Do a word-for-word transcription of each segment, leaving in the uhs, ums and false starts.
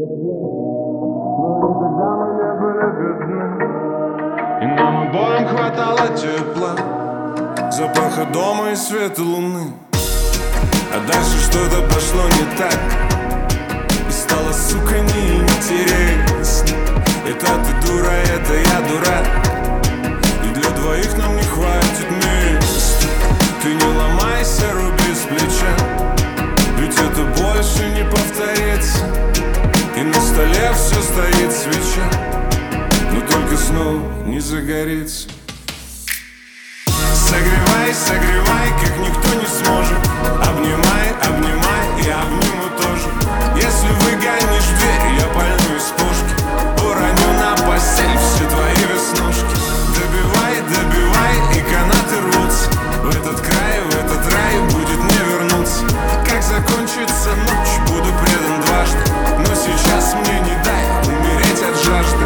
тогда мы не были бедны, и нам обоим хватало тепла, запаха дома и света луны. А дальше что-то пошло не так, и стало, сука, неинтересно. Это ты дура, это я дурак, и для двоих нам не хватит места. Ты не ломайся, руби с плеча, ведь это больше не повторится. И на столе все стоит свеча, но только снова не загорится. Согревай, согревай, как никто не сможет. Обнимай, обнимай, я обниму тоже. Если выгонишь дверь, я пальну из пушки, уроню на постель все твои веснушки. Добивай, добивай, и канаты рвутся. В этот край, в этот рай будет не вернуться. Как закончится ночь, буду предан дважды, но сейчас мне не дай умереть от жажды.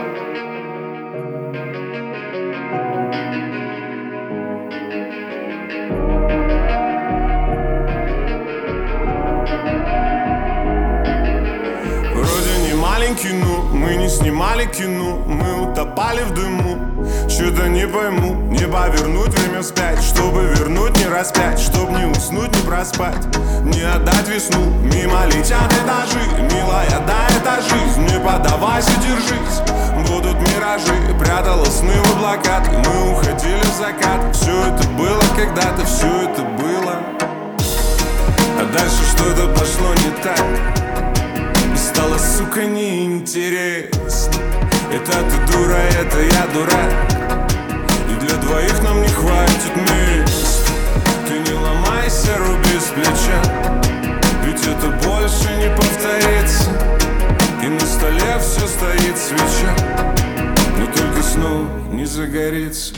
Ну, мы не снимали кино, мы утопали в дыму. Что-то не пойму, не повернуть время вспять, чтобы вернуть, не распять, чтоб не уснуть, не проспать, не отдать весну. Мимо летят этажи, милая, да, это жизнь. Не поддавайся, держись, будут миражи. Прятала сны в облаках, и мы уходили в закат. Все это было когда-то, все это было. А дальше что-то пошло не так, стало, сука, неинтересно. Это ты дура, это я дурак, и для двоих нам не хватит места. Ты не ломайся, руби с плеча, ведь это больше не повторится. И на столе все стоит свеча, но только снова не загорится.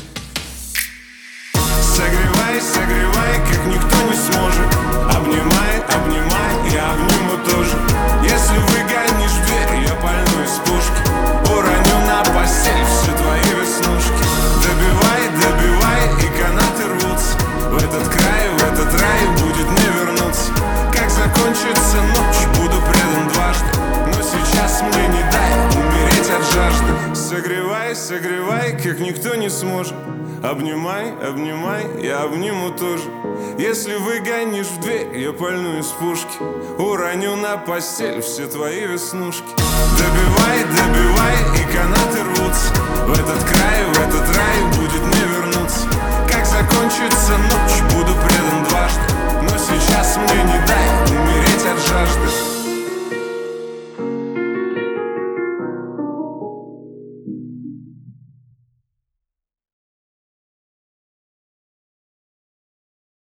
Согревай, согревай, как никто не сможет. Обнимай, обнимай, я обниму тоже. Если выгонишь дверь, я пальну из пушки, уроню на постель все твои веснушки. Добивай, добивай, и канаты рвутся. В этот край, в этот рай будет не вернуться. Как закончится ночь, буду предан дважды, но сейчас мне не дай умереть от жажды. Согревай, согревай, как никто не сможет. Обнимай, обнимай, я обниму тоже. Если выгонишь в дверь, я пальну из пушки, уроню на постель все твои веснушки. Добивай, добивай, и канаты рвутся. В этот край, в этот рай будет не вернуться. Как закончится ночь, буду предан дважды, но сейчас мне не дай умереть от жажды.